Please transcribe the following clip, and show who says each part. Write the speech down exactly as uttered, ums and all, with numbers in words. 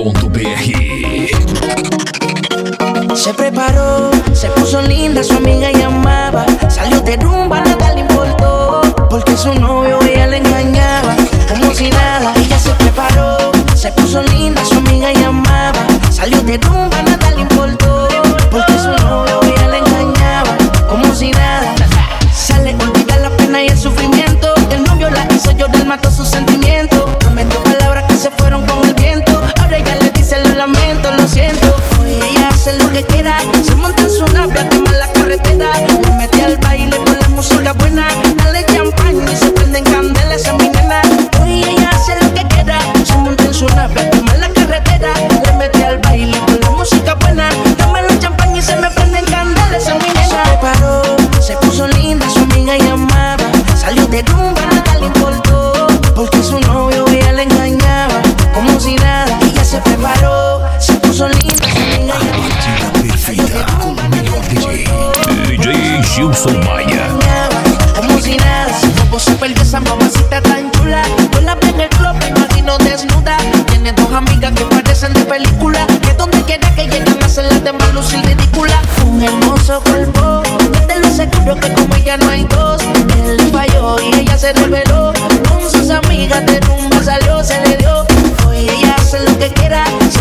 Speaker 1: punto b r.
Speaker 2: Se preparó, se puso linda, su amiga llamaba. Salió de rumba, nada le importó, porque su novio ella le engañaba. Como si nada, ella se preparó, se puso linda, su amiga llamaba. Salió de rumba, nada le importó, porque su novio ella le engañaba. Como si nada, sale, olvida la pena y el sufrimiento. El novio la hizo llorar, mató sus sentimientos. Prometió palabras que se fueron con el viento. Ahora ella le dice lo lamento, lo siento. Hoy ella hace lo que quiera, se monta en su nave a quemar la carretera. Le mete al baile con la música buena, dale champán y se prenden candelas a mi nena. Hoy ella hace lo que quiera, se monta en su nave a quemar la carretera. Le mete al baile con la música buena, dame los champán y se me prenden candelas a mi nena. Se preparó, se puso linda, su amiga llamaba. Salió de rumba, nada le importó, porque su novio ella le engañaba. Como si nada, ella se preparó, se puso linda, su amiga llamaba.
Speaker 1: Perfeita com o melhor D J, D J Gilson Maia.
Speaker 2: Como si nada, como se perdió esa mamacita tan chula. Yo la vi en el club, me imagino desnuda. Tiene dos amigas que parecen de película, que donde quiera que llegan hacen las demás lucir ridícula. Un hermoso cuerpo, yo te lo aseguro que como ella no hay dos. Él le falló y ella se reveló. Con sus amigas de rumba salió, se le dio. Hoy ella hace lo que quiera, se